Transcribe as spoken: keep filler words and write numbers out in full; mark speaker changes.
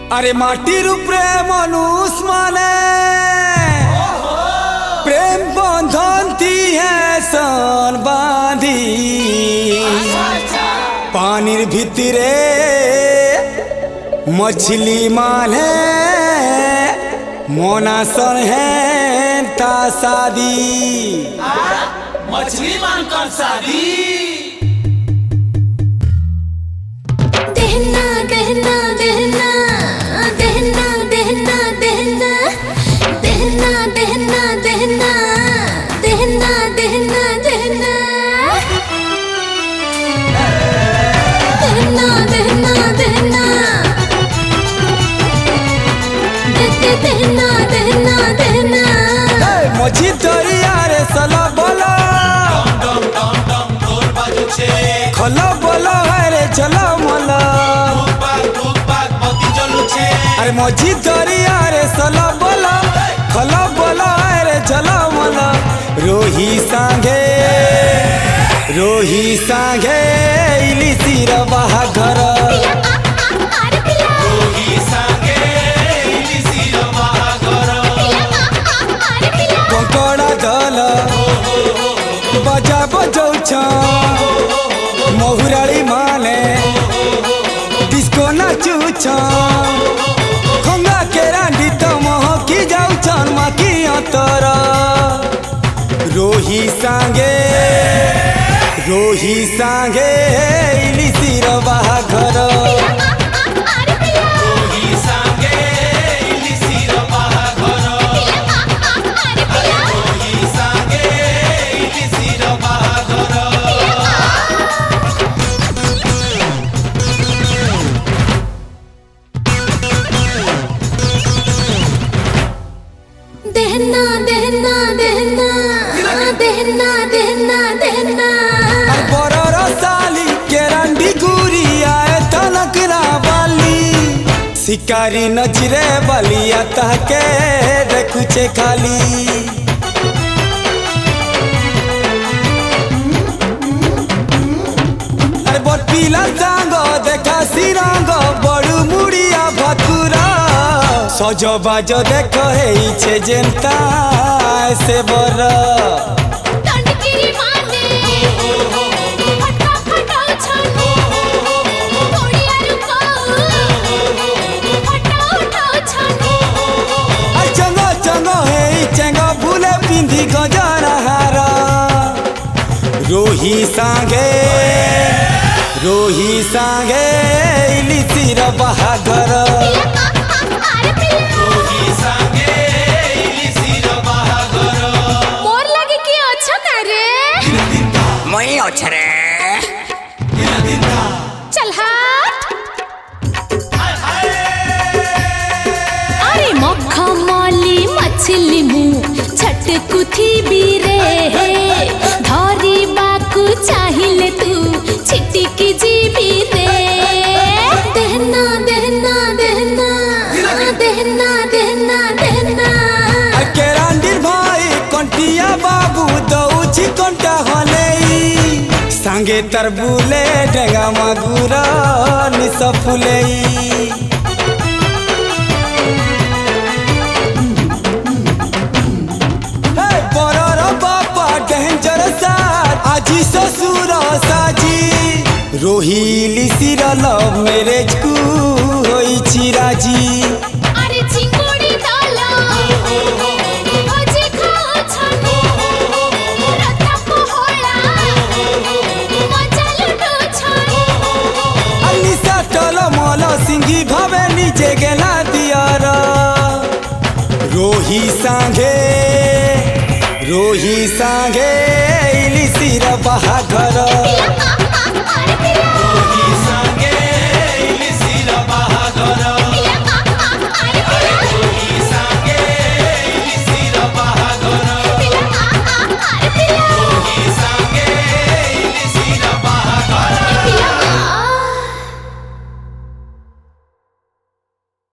Speaker 1: अरे माटीर प्रेम अनुस माने प्रेम बंधन ती है सन बांधी पानीर भितरे मछली माने मोना सन है ता शादी
Speaker 2: मछली मान कर शादी
Speaker 3: दहना दहना दहना दहना दहना दहना दहना दहना दहना दहना दहना दहना दहना दहना दहना दहना दहना दहना
Speaker 1: मछी दरिया रे सला बोला
Speaker 2: डम डम डम ढोल बाजू छे
Speaker 1: खला बोला है रे चला मला
Speaker 2: पाक धूप पाक बत्ती जलू छे
Speaker 1: अरे मछी दरिया रे सला बोला खला बोला है रे चला मला रोही सांगे रोही सांगे इली सिर बाहा घर
Speaker 2: रोही सांगे इली सिर बाहागर
Speaker 1: कंकड़ा दल बजा बजौछ महुराली माने डिस्को नाचुछ खंगा के रांडी तो महकी जाउछन माकी अंतर रोही सांगे रोही सांगे इली सिर बाहाघर
Speaker 2: रोही सांगे इली सिर बाहागर रोही सांगे इली सिर बाहागर
Speaker 3: दहना दहना दहना दहना दहना दहना
Speaker 1: बरर साली के रांडी गुरी आए तनकरा वाली शिकारी नचरे बलिया तहके देखुचे खाली अरे बड़ पीला सांग देखा सिरंग बड़ू मुड़िया भतुरा सज बाज देख हे जेनता से बर
Speaker 3: टंडकिरी माने फटा फटा छन कोड़िया रुको फटा फटा छन
Speaker 1: चंग चंग हे चंग भूले पिंधी गजरा हार रोही सांगे रोही सांगे इली सिर बाहाघर
Speaker 2: रोही सांगे इली सिर बाहागर
Speaker 3: मोर लगे कि अच्छा करे
Speaker 1: मई अछरे
Speaker 3: चल हट अरे मक्खा माली मछली मुँह छटकुथी बीरे धरी बाकू चाहिए तू छिटिकी जीबी रे दहना दहना दहना दहना दहना दहना
Speaker 1: के रांडीर भाई कंटिया बाबू दौची कंटा हले सांगे तरबुले डेगा मागुरा निस फुलेई बरर बापा डेंजर साथ आजी ससुर साजी रोहिली सिर लव मैरेज कु होई चिराजी
Speaker 3: अरे चिंगुड़ी डाला भजी खाओ छनो रत्ता पोहला मजा लुटो छनो
Speaker 1: अलिसा टल मल सिंगी भावे निजे गेला दियर रोही सांगे रोही सांगे इली सिर बाहाघर